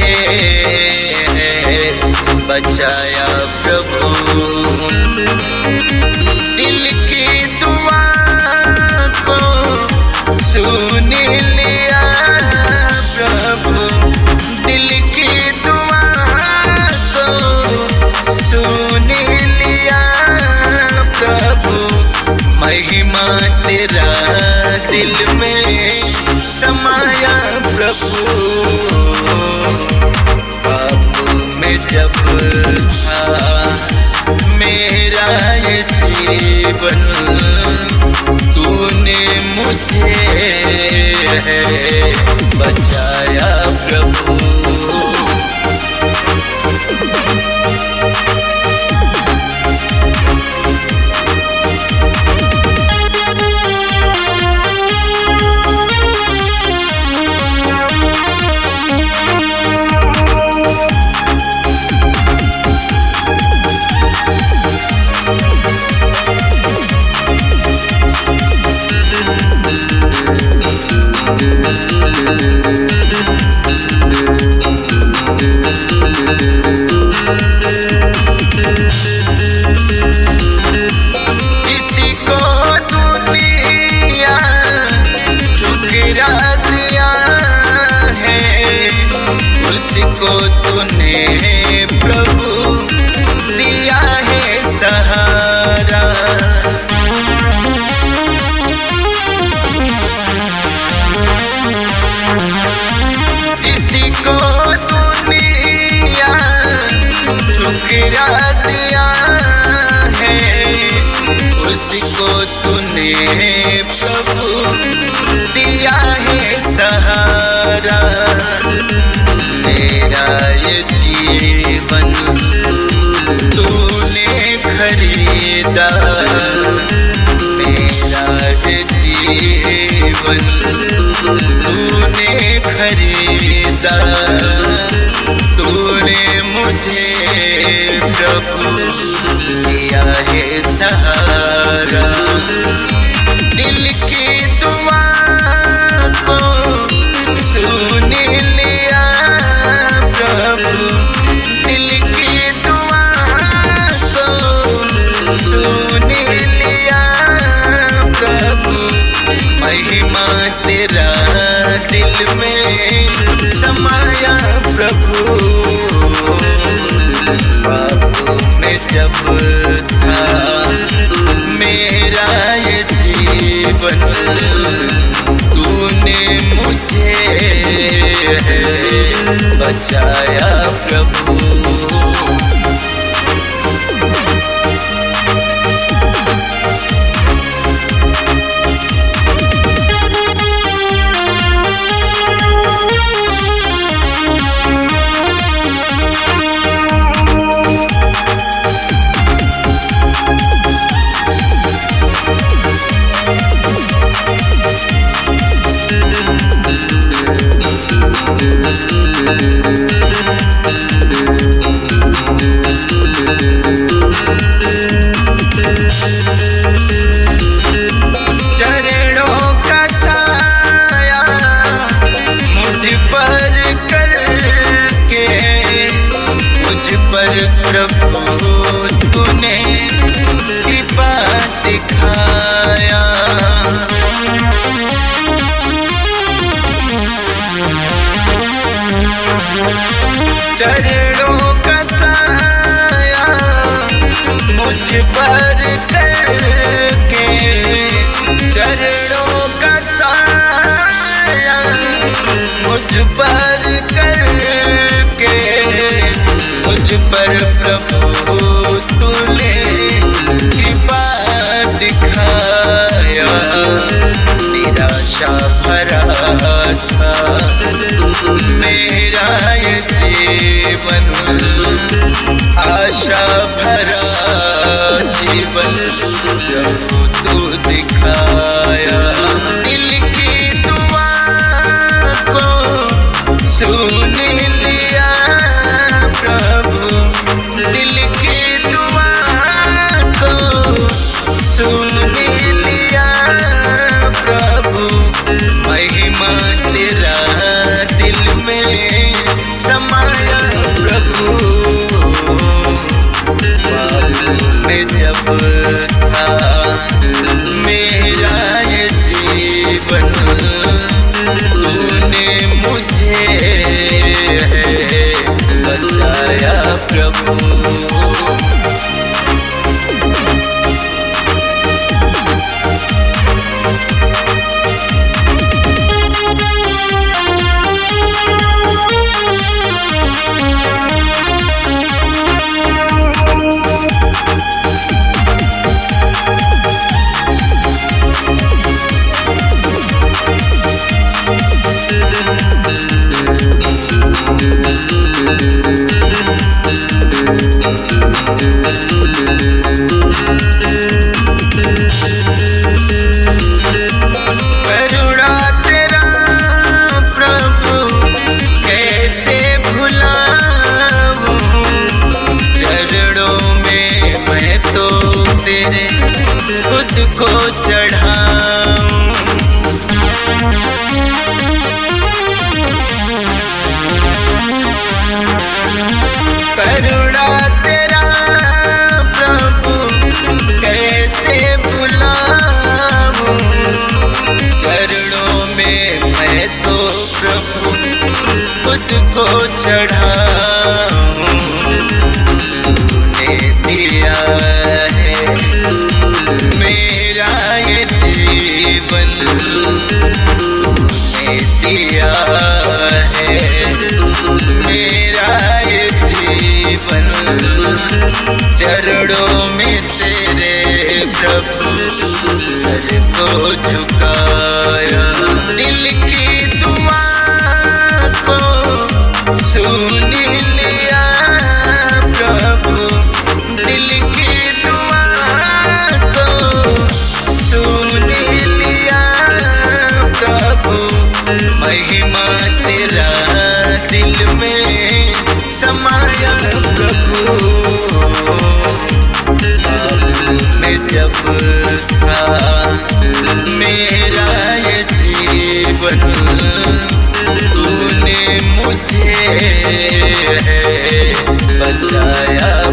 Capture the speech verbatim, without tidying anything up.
बचाया प्रभु। दिल की दुआ को सुन लिया प्रभु, दिल की दुआ को सुन लिया प्रभु। महिमा तेरा दिल में समाया प्रभु। पाप में जब था मेरा ये जीवन, तूने मुझे बचाया प्रभु। को तूने प्रभु दिया है सहारा। जिसी को तूने ठुकरा दिया है, उसको तूने प्रभु दिया है सहारा। मेरा ये जीवन तूने खरीदा, मेरा ये जीवन तूने खरीदा। तूने मुझे प्रभु दिया है सहारा। दिल की दुआ को सुन लिया प्रभु, दिल की दुआ को सुन लिया प्रभु। महिमा तेरा दिल में समाया प्रभु। पाप में जब था मेरा ये जीवन, तूने मुझे बचाया प्रभु। चरणों का साया मुझ पर करके, मुझ पर प्रभु तूने कृपा दिखाया। चरणों का साया मुझ पर करके, चरणों का साया मुझ पर करके, मुझ पर प्रभु तूने कृपा दिखाया। निराशा भरा था मेरा ये जीवन, आशा भरा जीवन जब तू दिखाया। दिल की दुआ को सुन लिया प्रभु, दिल की दुआ को सुन लिया प्रभु। महिमा तेरा दिल में समाया प्रभु में जब था मेरा ये जीवन तूने मुझे बचाया प्रभु। खुद को चढ़ाऊं करुणा तेरा प्रभु कैसे भुलाऊं चरणों में मैं तो प्रभु खुद को चढ़ाऊं तूने दिया मेरा ये जीवन तूने दिया है मेरा ये जीवन चरणों में तेरे प्रभु सर को झुकाया दिल की दुआ को सुन लिया प्रभु दिल की महिमा तेरा दिल में समाया प्रभु में जब था मेरा ये जीवन तूने मुझे बचाया